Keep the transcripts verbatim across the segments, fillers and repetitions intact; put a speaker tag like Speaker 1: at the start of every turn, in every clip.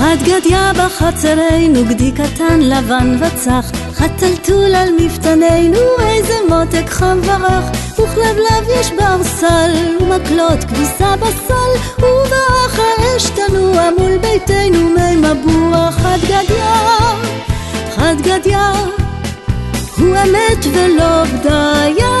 Speaker 1: חד גדיה בחצרנו, גדי קטן לבן וצח, חתלתול על מפתננו, איזה מותק חם ורח, וכלבלב יש ברסל, ומקלות כביסה בסל, ובאח האש תנוע מול ביתנו מי מבוע. חד גדיה, חד גדיה, הוא אמת ולא בדיה.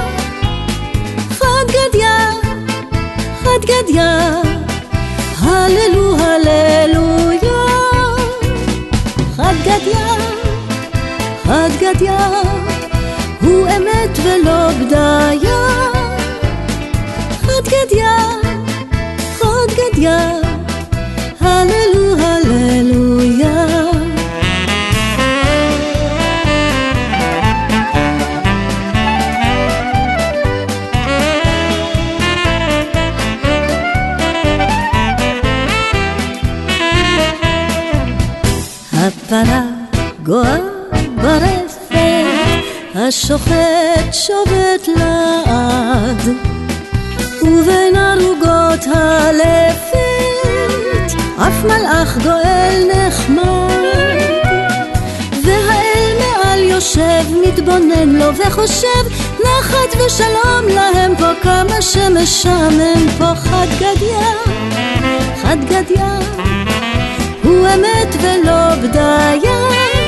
Speaker 1: חד גדיה, חד גדיה, הללו הללויה. חד גדיה, חד גדיה, הוא אמת ולא בדיה. חד גדיה, חד גדיה, הללו הללויה. הפרה גואה ברפת, השוחט שובת לעד, ובין ערוגות הלפת אף מלאך גואל נחמד. והאל מעל יושב מתבונן לו וחושב, נחת ושלום להם פה, כמה שמשעמם פה. חד גדיה, חד גדיה, הוא אמת ולא בדיה.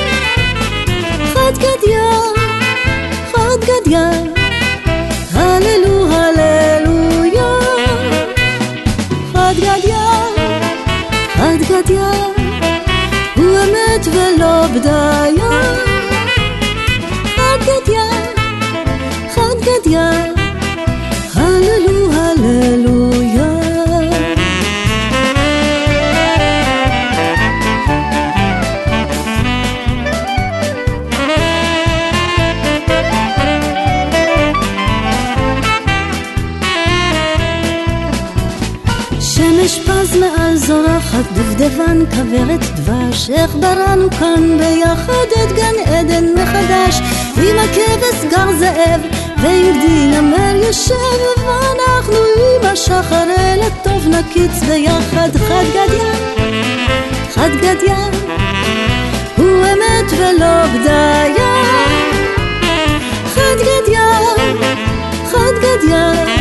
Speaker 1: חד גדיה, חד גדיה, הללו הללויה. חד גדיה, חד גדיה, הוא אמת ולא בדיה. חד גדיה, חד גדיה, הללו הללויה. שמש פז מעל זורחת, דובדבן כברת דבש, איך בראנו כאן ביחד את גן עדן מחדש, עם הכבש גר זאב ועם דין המר יושב, ואנחנו עם השחר אל הטוב נקיץ ביחד. חד גדיה, חד גדיה, הוא אמת ולא בדיה. חד גדיה, חד גדיה,